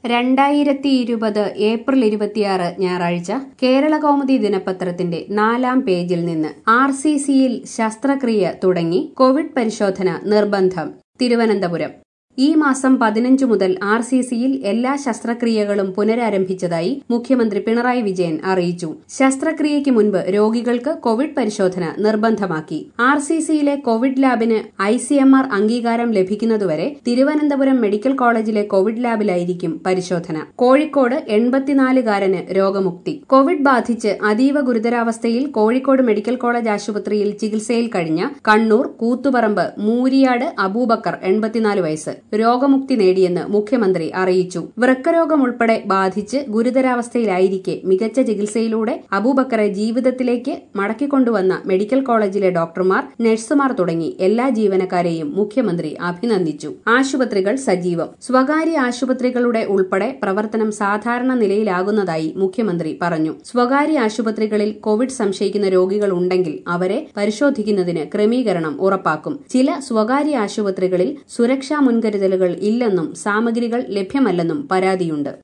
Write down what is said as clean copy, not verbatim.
2020 April 26 ഞായറാഴ്ച കേരളകൗമുദി ദിനപത്രത്തിന്റെ 4-ാം പേജിൽ നിന്ന് RCCയിൽ ശസ്ത്രക്രിയ തുടങ്ങി കോവിഡ് പരിശോധന നിർബന്ധം. തിരുവനന്തപുരം ഈ മാസം 15 മുതൽ RCCയിൽ എല്ലാ ശസ്ത്രക്രിയകളും പുനരാരംഭിച്ചതായി മുഖ്യമന്ത്രി പിണറായി വിജയൻ അറിയിച്ചു. ശസ്ത്രക്രിയയ്ക്ക് മുൻപ് രോഗികൾക്ക് കോവിഡ് പരിശോധന നിർബന്ധമാക്കി. RCCയിലെ കോവിഡ് ലാബിന് ICMR അംഗീകാരം ലഭിക്കുന്നതുവരെ തിരുവനന്തപുരം മെഡിക്കൽ കോളേജിലെ കോവിഡ് ലാബിലായിരിക്കും പരിശോധന. കോഴിക്കോട് 84-കാരന് രോഗമുക്തി. കോവിഡ് ബാധിച്ച് അതീവ ഗുരുതരാവസ്ഥയിൽ കോഴിക്കോട് മെഡിക്കൽ കോളേജ് ആശുപത്രിയിൽ ചികിത്സയിൽ കഴിഞ്ഞ കണ്ണൂർ കൂത്തുപറമ്പ് മൂരിയാട് അബൂബക്കർ 84 വയസ്സ് രോഗമുക്തി നേടിയെന്ന് മുഖ്യമന്ത്രി അറിയിച്ചു. വൃക്കരോഗം ഉൾപ്പെടെ ബാധിച്ച് ഗുരുതരാവസ്ഥയിലായിരിക്കെ മികച്ച ചികിത്സയിലൂടെ അബൂബക്കറെ ജീവിതത്തിലേക്ക് മടക്കിക്കൊണ്ടുവന്ന മെഡിക്കൽ കോളേജിലെ ഡോക്ടർമാർ, നഴ്സുമാർ തുടങ്ങി എല്ലാ ജീവനക്കാരെയും മുഖ്യമന്ത്രി അഭിനന്ദിച്ചു. ആശുപത്രികൾ സജീവം. സ്വകാര്യ ആശുപത്രികളുടെ ഉൾപ്പെടെ പ്രവർത്തനം സാധാരണ നിലയിലാകുന്നതായി മുഖ്യമന്ത്രി പറഞ്ഞു. സ്വകാര്യ ആശുപത്രികളിൽ കോവിഡ് സംശയിക്കുന്ന രോഗികൾ ഉണ്ടെങ്കിൽ അവരെ പരിശോധിക്കുന്നതിന് ക്രമീകരണം ഉറപ്പാക്കും. ചില സ്വകാര്യ ആശുപത്രികളിൽ സുരക്ഷാ മുൻകരുതലുകൾ ഇല്ലെന്നും സാമഗ്രികൾ ലഭ്യമല്ലെന്നും പരാതിയുണ്ട്.